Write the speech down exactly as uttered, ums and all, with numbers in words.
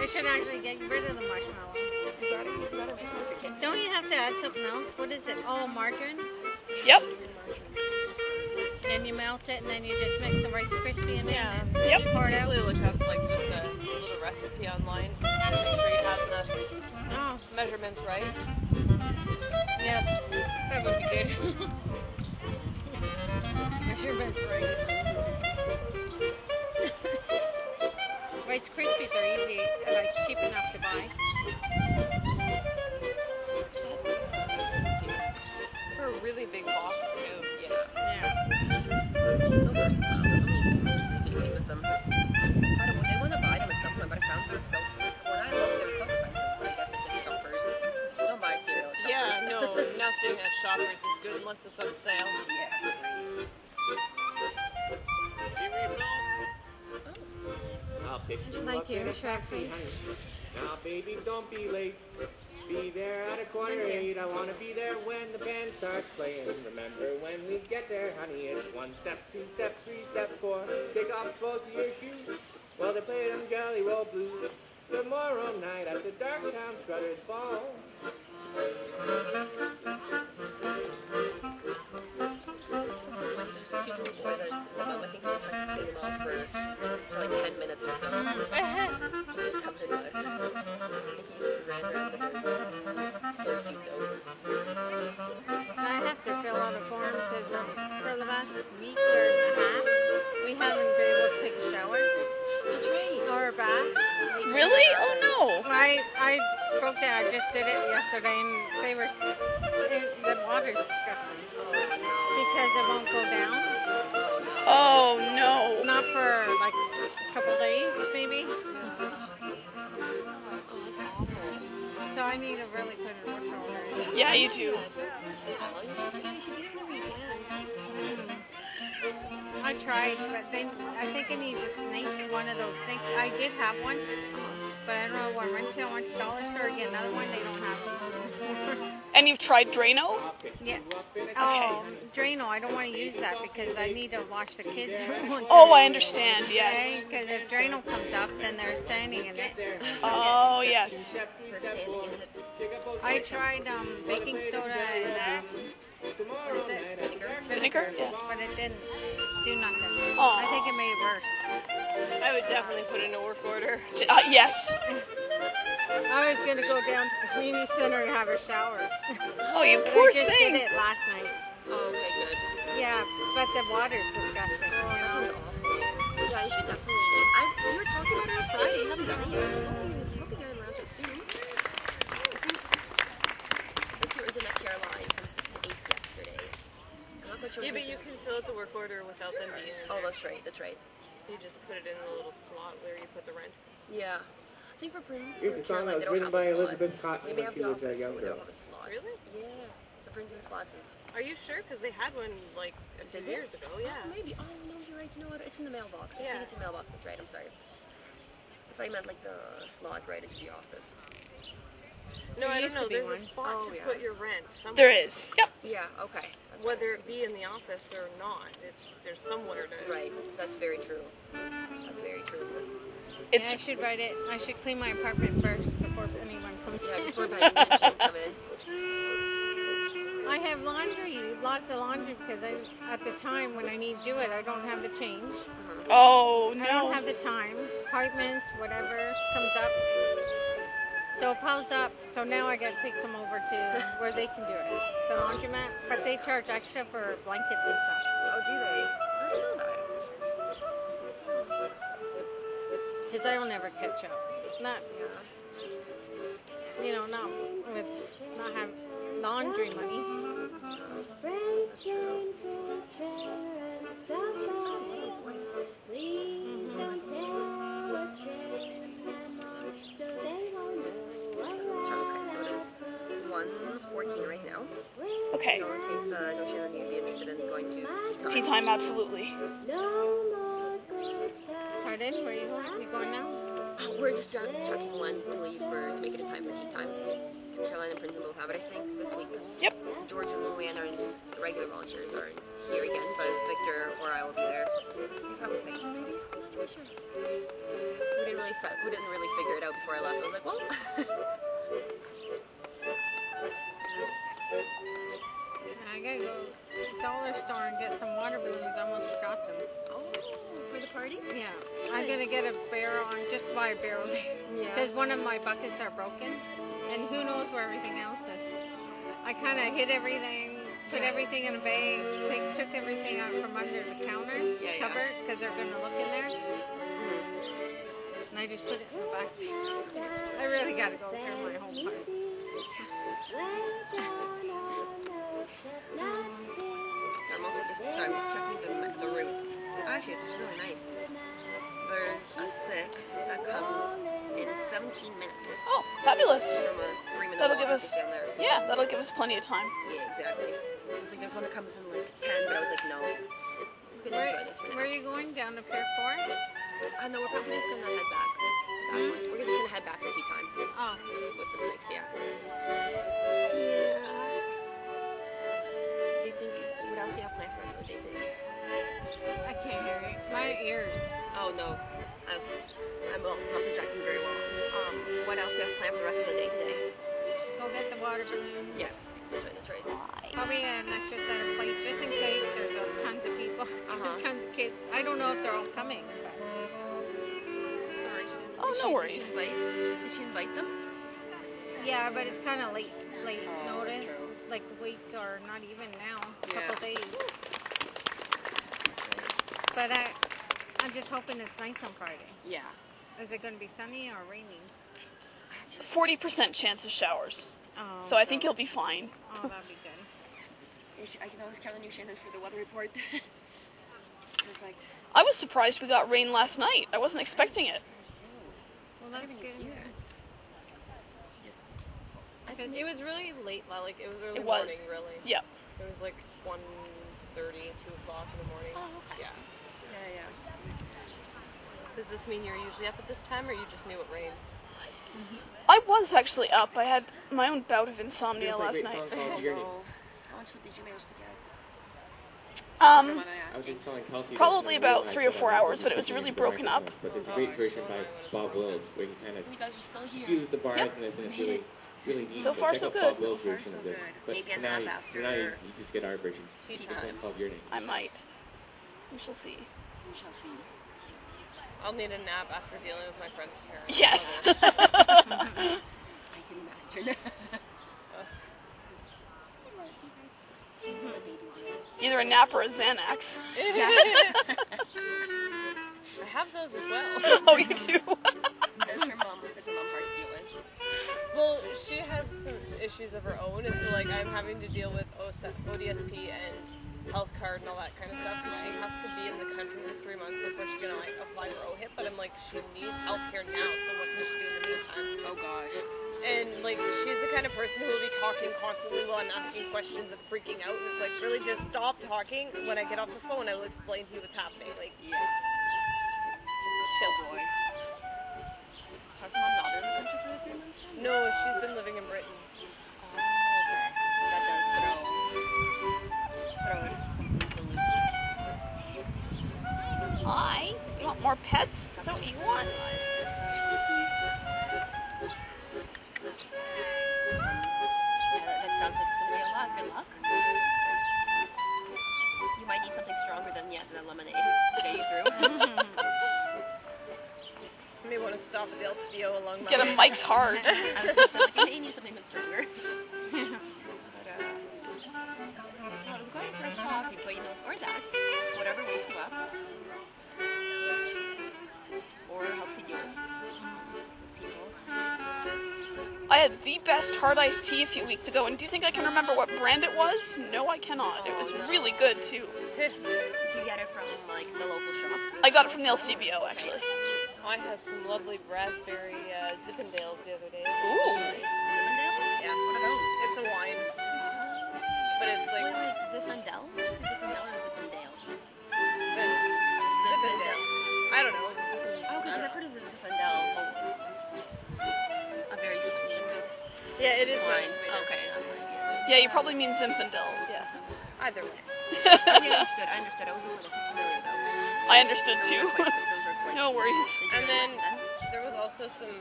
They should actually get rid of the marshmallow. You gotta, you gotta be with your kids. Don't you have to add something else? What is it? Oh, margarine? Yep. And you melt it, and then you just mix some Rice Krispie in it, Yeah. and Yep. you pour it out. Usually look up like just a little recipe online. Just make sure you have the Oh, measurements right. yeah, that would be good. Measurements right. Rice Krispies are easy, like cheap enough to buy. For a really big box too. Yeah. Yeah. So versatile. There's so many things you can do with them. I don't know. They want to buy them at some point, but I found they're so. When I look, they're so expensive. But I guess it's just shoppers. Don't buy cereal at shoppers. Yeah, no, nothing at Shoppers is good unless it's on sale. Yeah. I'll pick you Thank up you, in a Sharpie. taxi, honey. Now, baby, don't be late. Be there at a quarter Thank you. eight. I want to be there when the band starts playing. Remember when we get there, honey, it's one step, two step, three step, four. Take off both of your shoes while they play them Jelly Roll Blues. Tomorrow night at the Darktown Strutters Ball. There's people who boy that um, I think they tried to clean them off for, for like ten minutes or so. Come in there. I think he's ran around the house. So cute though. I have to fill out a form because um, for the last week or and a half, we haven't been able to take a shower That's right. or a bath. Really? Oh no. I I broke down. I just did it yesterday, and they were s- it, the water's disgusting because it won't go down. Oh no. Not for like a couple days, maybe. Oh, that's awful. So I need to really put a work order. Yeah, you do. Oh, you should, yeah, you should be there whenever you can. I tried, but they I think I need a sink, one of those sinks. I did have one, but I don't know where I went to. I went to Dollar Store to get another one. They don't have them. And you've tried Drano? Yeah. Oh, Drano. I don't want to use that because I need to wash the kids. Oh, I understand. Yes. Because if Drano comes up, then they're standing in it. Oh, yes. They're standing in it. I tried um, baking soda and um, what is it? Vinegar? Yeah. But it didn't do nothing. Aw. I think it made it worse. I would definitely put in a work order. Uh, yes. I was gonna go down to the community center and have a shower. Oh, you But poor I just thing. did it last night. Oh, okay, good. Yeah, but the water's disgusting. Oh, You that know? sounds awful. Yeah, you should definitely. I, you were talking about it on Friday. You haven't done it yet. Hoping, hoping I'm around to it soon. I think, I think it was in that Caroline from six to eight yesterday. I'm not quite sure. Yeah, what but it you was. can fill out the work order without them being. Oh, that's right. That's right. You just put it in the little slot where you put the rent. Yeah. I think for Prince It's a song Caroline, that they was don't written have by a slot. Elizabeth Cotton Maybe when have she the was a office, young but they girl. don't have a slot. Really? Yeah. So Prince and Flats is. Are you sure? Because they had one like a few Did they? years ago. Yeah. Oh, maybe. Oh, no, you're right. You know what? It's in the mailbox. I Yeah. think it's in the mailbox. That's right. I'm sorry. I thought you meant like the slot right into the office. No, There I used don't know. to be There's one. a spot Oh, to yeah. put your rent. Somewhere. There is. Yep. Yeah. Okay. That's Whether right. it be in the office or not, it's there's somewhere to. Right. That's very true. That's very true. Yeah, It's I should write it. I should clean my apartment first before anyone comes Yeah, in. before Patty and Jim come in. I have laundry, lots of laundry, because I, at the time when I need to do it, I don't have the change. oh I don't no. have the time. Appointments, whatever comes up. So it piles up. So now I got to take some over to where they can do it, the laundromat. But they charge extra for blankets and stuff. Oh, do they? I didn't know that. Because I will never catch up. Not, Yeah. you know, not with not have laundry money. No. That's true. She's got a little voice. Okay, so it is one fourteen right now. Okay. So in case uh, no channel you'd be interested in going to tea time. Tea time, absolutely. Pardon? Where are you going? You going now? We're just ch- checking when to leave for to make it in time for tea time. Because Caroline and Princeton both have it, I think, this week. Yep. George and Luann are the regular volunteers are here again, but Victor or I will be there. You probably think maybe. For sure. We didn't really fi- we didn't really figure it out before I left. I was like, well. I gotta go dollar store and get some water balloons. I almost forgot them. Oh, for the party? Yeah, I'm gonna get a barrel on just buy a barrel because Yeah. one of my buckets are broken, and who knows where everything else is. I kind of hid everything, put everything in a bag, take, took everything out from under the counter Yeah, yeah. cupboard because they're gonna look in there, Mhm. and I just put it in the back. I really gotta go through my whole part. So I'm also just sorry, I'm just checking the the route. Actually, it's really nice. There's a six that comes in seventeen minutes Oh, fabulous. from a three minute That'll walk give us- just down there. So Yeah, that'll give us plenty of time. yeah, exactly. It was like there's one that comes in like ten, but I was like, no, we can Where, enjoy this for now. where are you going? Down to Pier Four? Uh, no, we're probably just gonna head back. That way. We're just gonna head back for tea time Oh, with the six, yeah. Yeah. Do you think what else do you have planned for the rest of the day today? I can't hear you. My ears. Oh no, I was, I'm also not projecting very well. Um, what else do you have planned for the rest of the day today? Go get the water balloons. Yes, that's right, that's right. Probably an extra set of plates just in case there's uh, tons of people, Uh-huh. tons of kids. I don't know if they're all coming. But... Oh, Did no she, worries. Did she invite, did she invite them? Yeah, but it's kind of late, late Oh, notice, true. like a week or not even now, a Yeah. couple days. But I, I'm just hoping it's nice on Friday. Yeah. Is it going to be sunny or raining? forty percent chance of showers. Oh, So I think you'll be fine. Oh, that'd be good. You should- I can always count on you, Shannon, for the weather report. Perfect. I was surprised we got rain last night. I wasn't expecting it. Well, that's good. Here. It, it was really late, la- like it was early It was. morning, really. Yep. It was like one thirty, two o'clock in the morning. Oh, okay. Yeah. Yeah, yeah. Does this mean you're usually up at this time, or you just knew it rained? I was actually up. I had my own bout of insomnia Feels like last great night. song called Yearning. Oh, how much sleep did you manage to get? Um, Am I I was asking? just telling Kelsey. Probably that about I three or realized four that I hours, but it was listening really to the broken up. microphone, But there's a Oh, great I version saw by it when it's Bob Wills where he kind of You guys are still here. skews the bars Yep. and it's, and it's really, really neat. So But far, check so out good. Bob Wills' So far, version so of this. good. But Maybe for a now, nap you- after- for now you, you just get our version. Tea It's time. called Yearning. I might. We shall see. We shall see. I'll need a nap after dealing with my friend's parents. Yes. I can imagine. Either a nap or a Xanax. I have those as well. Oh, you do? Does her mom, does her mom hard to deal with? Well, she has some issues of her own, and so like I'm having to deal with O D S P and health card and all that kind of stuff because she has to be in the country for three months before she's gonna like apply for O H I P. But I'm like, she needs health care now, so what can she do in the meantime? Oh gosh. And like, she's the kind of person who will be talking constantly while I'm asking questions and freaking out. And it's like, really, just stop talking. When I get off the phone, I will explain to you what's happening. Like, Yeah. just chill. Oh boy. Has your mom not been in the country for the three months? then? No, she's been living in Britain. Oh, okay. That does throw throw it into the loop. Hi. You want more pets? Is that what you want? Yeah, that, that sounds like it's gonna be a lot. Good luck. You might need something stronger than yeah, than lemonade to get you through. You may want to stop at the L C B O along Get my a Mike's hard. I was gonna say, like, you may need something a bit stronger. But, uh, well, I was going for coffee, but you know, or that, whatever wakes you up, or helps you deal with people. I had the best hard iced tea a few weeks ago, and do you think I can remember what brand it was? No, I cannot. It was Oh, no. really good, too. Did you get it from like the local shops? I got it from the L C B O, actually. I had some lovely raspberry uh, Zippendales the other day. Ooh. Zippendales? Yeah. What are those? It's a wine, but it's Wait, like wait, Zippendale? Did you say Zippendale or Zippendale? the Zippendale. I don't know. Zippendale. Oh, because I've heard of the Zippendale. Oh, it's a very sweet Yeah, it is wine. nice. sweeter. Okay, I'm like, Yeah, you probably mean Zinfandel. Yeah. Either way. okay, I understood. I understood. I wasn't really too familiar though. I understood, Those too. are quite- those were quite No small. worries. Did you And really then like them? there was also some